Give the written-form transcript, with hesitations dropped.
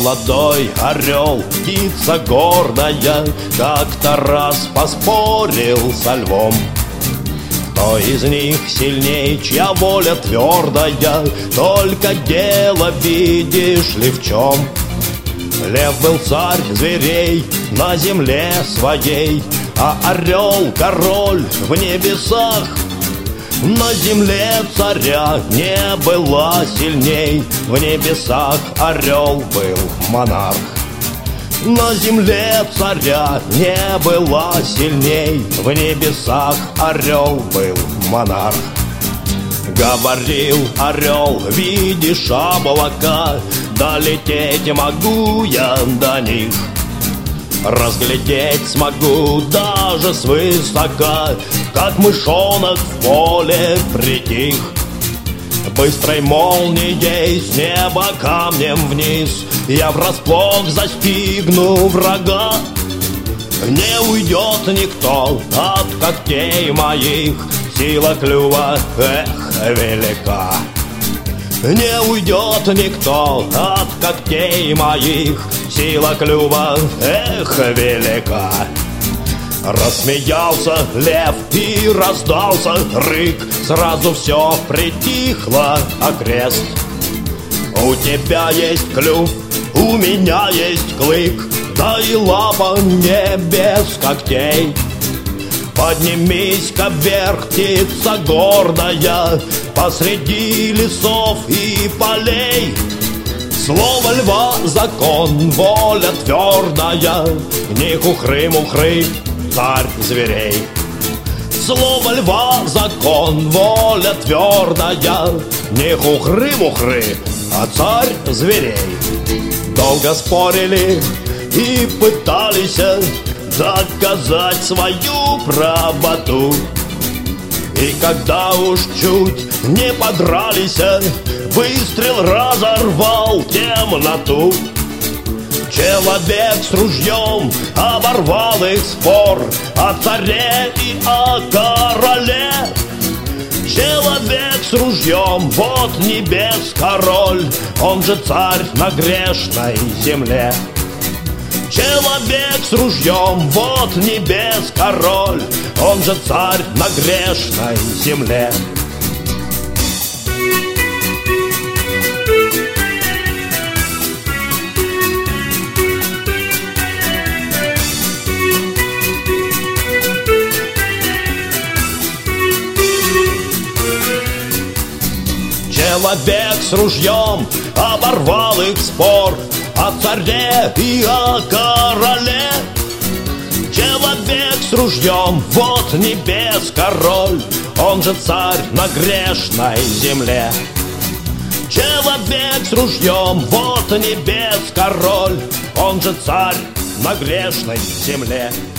Молодой орел, птица гордая, как-то раз поспорил со львом. Кто из них сильней, чья воля твердая, только дело видишь ли в чем. Лев был царь зверей на земле своей, а орел король в небесах. На земле царя не было сильней, в небесах орел был монарх. На земле царя не было сильней, в небесах орел был монарх. Говорил орел, видишь облака, долететь могу я до них. Разглядеть смогу даже свысока, как мышонок в поле притих. Быстрой молнией с неба камнем вниз я врасплох застигну врага. Не уйдет никто от когтей моих, сила клюва, велика. Не уйдет никто от когтей моих, сила клюва, велика. Рассмеялся лев и раздался рык, сразу все притихло окрест. У тебя есть клюв, у меня есть клык, да и лапа не без когтей. Поднимись-ка вверх, птица гордая, посреди лесов и полей. Слово льва — закон, воля твердая, не хухры-мухры, царь зверей. Слово льва — закон, воля твердая, не хухры-мухры, а царь зверей. Долго спорили и пытались доказать свою правоту. И когда уж чуть не подрались, выстрел разорвал темноту. Человек с ружьем оборвал их спор о царе и о короле. Человек с ружьем, вот небес король, он же царь на грешной земле. Человек с ружьем, вот небес король, он же царь на грешной земле. Человек с ружьем оборвал их спор о царе и о короле. Человек с ружьем, вот небес король, он же царь на грешной земле. Человек с ружьем, вот небес король, он же царь на грешной земле.